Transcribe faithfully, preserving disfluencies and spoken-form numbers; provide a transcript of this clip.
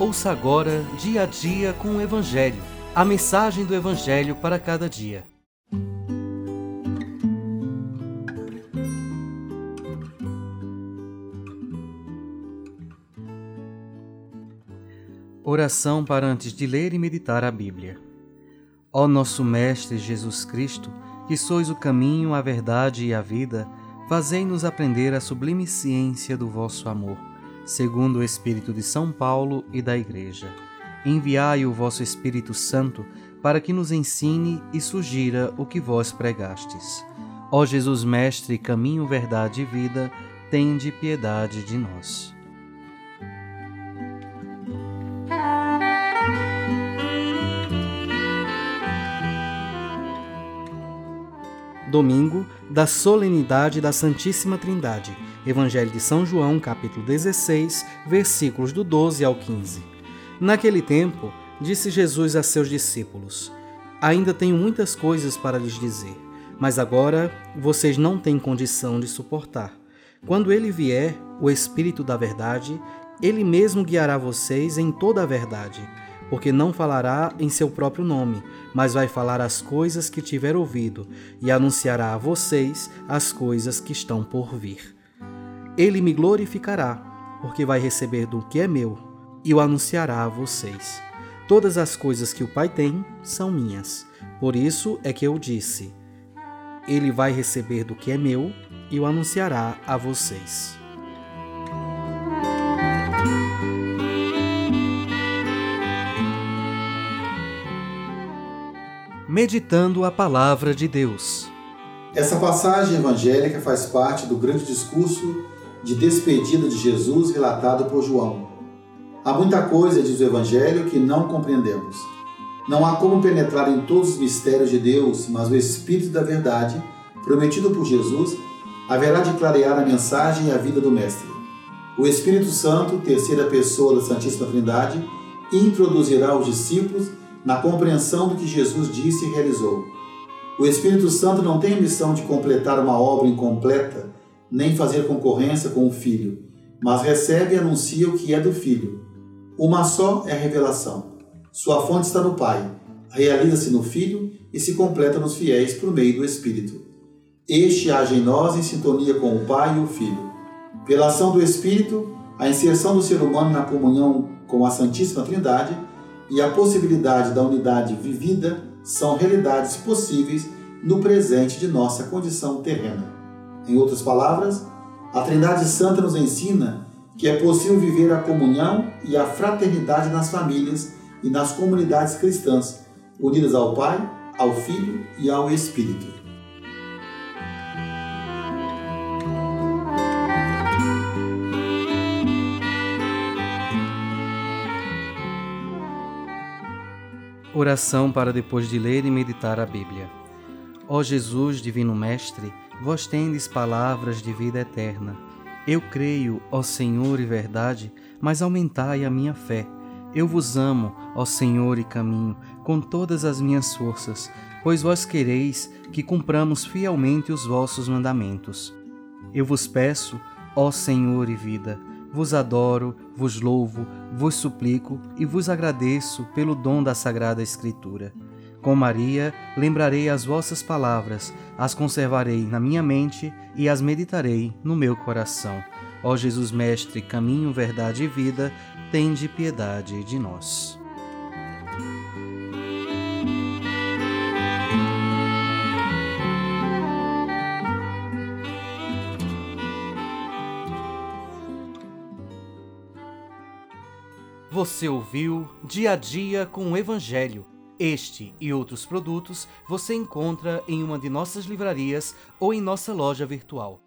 Ouça agora Dia a Dia com o Evangelho, a mensagem do Evangelho para cada dia. Oração para antes de ler e meditar a Bíblia. Ó nosso Mestre Jesus Cristo, que sois o caminho, a verdade e a vida, fazei-nos aprender a sublime ciência do vosso amor, segundo o Espírito de São Paulo e da Igreja. Enviai o vosso Espírito Santo para que nos ensine e sugira o que vós pregastes. Ó Jesus Mestre, caminho, verdade e vida, tende piedade de nós. Domingo da solenidade da Santíssima Trindade. Evangelho de São João, capítulo dezesseis, versículos do doze ao quinze. Naquele tempo, disse Jesus a seus discípulos: Ainda tenho muitas coisas para lhes dizer, mas agora vocês não têm condição de suportar. Quando ele vier, o Espírito da Verdade, ele mesmo guiará vocês em toda a verdade, porque não falará em seu próprio nome, mas vai falar as coisas que tiver ouvido e anunciará a vocês as coisas que estão por vir. Ele me glorificará, porque vai receber do que é meu e o anunciará a vocês. Todas as coisas que o Pai tem são minhas. Por isso é que eu disse: Ele vai receber do que é meu e o anunciará a vocês. Meditando a Palavra de Deus. Essa passagem evangélica faz parte do grande discurso de despedida de Jesus relatado por João. Há muita coisa, diz o Evangelho, que não compreendemos. Não há como penetrar em todos os mistérios de Deus, mas o Espírito da Verdade, prometido por Jesus, haverá de clarear a mensagem e a vida do Mestre. O Espírito Santo, terceira pessoa da Santíssima Trindade, introduzirá os discípulos na compreensão do que Jesus disse e realizou. O Espírito Santo não tem a missão de completar uma obra incompleta, nem fazer concorrência com o Filho, mas recebe e anuncia o que é do Filho. Uma só é a revelação. Sua fonte está no Pai, realiza-se no Filho e se completa nos fiéis por meio do Espírito. Este age em nós em sintonia com o Pai e o Filho. Pela ação do Espírito, a inserção do ser humano na comunhão com a Santíssima Trindade e a possibilidade da unidade vivida são realidades possíveis no presente de nossa condição terrena. Em outras palavras, a Trindade Santa nos ensina que é possível viver a comunhão e a fraternidade nas famílias e nas comunidades cristãs, unidas ao Pai, ao Filho e ao Espírito. Oração para depois de ler e meditar a Bíblia. Ó Jesus, Divino Mestre, vós tendes palavras de vida eterna. Eu creio, ó Senhor e verdade, mas aumentai a minha fé. Eu vos amo, ó Senhor e caminho, com todas as minhas forças, pois vós quereis que cumpramos fielmente os vossos mandamentos. Eu vos peço, ó Senhor e vida, vos adoro, vos louvo, vos suplico e vos agradeço pelo dom da Sagrada Escritura. Com Maria, lembrarei as vossas palavras, as conservarei na minha mente e as meditarei no meu coração. Ó Jesus Mestre, caminho, verdade e vida, tende piedade de nós. Você ouviu Dia a Dia com o Evangelho. Este e outros produtos você encontra em uma de nossas livrarias ou em nossa loja virtual.